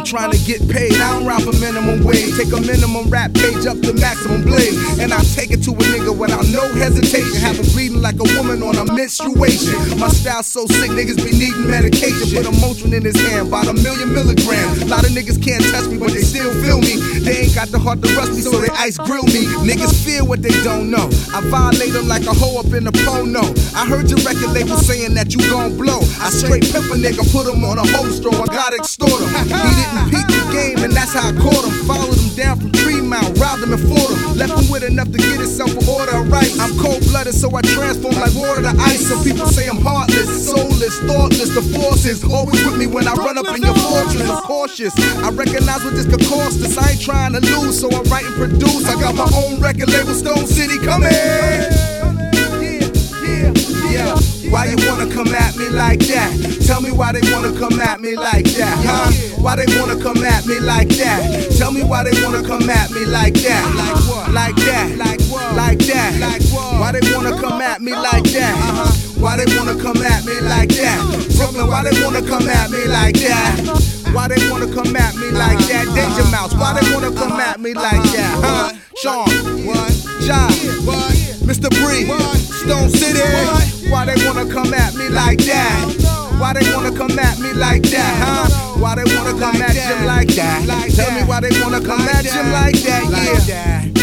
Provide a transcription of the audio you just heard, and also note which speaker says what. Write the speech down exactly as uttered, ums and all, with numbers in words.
Speaker 1: I'm trying to get paid. I don't rap for minimum wage. Take a minimum rap page up to maximum blade, and I take it to a nigga without no hesitation. Have him bleeding like a woman on a menstruation. My style's so sick, niggas be needing medication. Put a Motrin in his hand, about a million milligrams. A lot of niggas can't touch me, but they still feel me. They ain't got the heart to rush me, so they ice grill me. Niggas fear what they don't know. I violate them like a hoe up in the porno. I heard your record label saying that you gon' blow. I straight pimp a nigga, put him on a holster, I gotta extort him. He didn't peek the game, and that's how I caught him. Followed him down from Tremont, robbed him and fought him. Left him with enough to get himself an order of rice. I'm cold-blooded, so I transform like water to ice. Some people say I'm heartless, soulless, thoughtless. The forces always with me when I run up in your fortress. I'm cautious, I recognize what this could cost us. I ain't trying to lose, so I write and produce. I got my own record label, Stone City coming. Yeah, yeah, yeah. Why you wanna come at me like that? Tell me why they wanna come at me like that, huh? Why they wanna come at me like that? Tell me why they wanna come at me like that. Like what? Like that. Like what? Like that. Like what? Why they wanna come at me like that? Uh-huh. Why they wanna come at me like that? Brooklyn, why they wanna come at me like that? Why they wanna come at me like that? Danger Mouse, why they wanna come at me like that? Huh? Sean, what? Ja, what? Mister Bree, what? Stone City, what? Why they wanna come at me like that? Why they wanna come at me like that, huh? Why they wanna come at Jim like that? Tell me why they wanna come at Jim like that, yeah.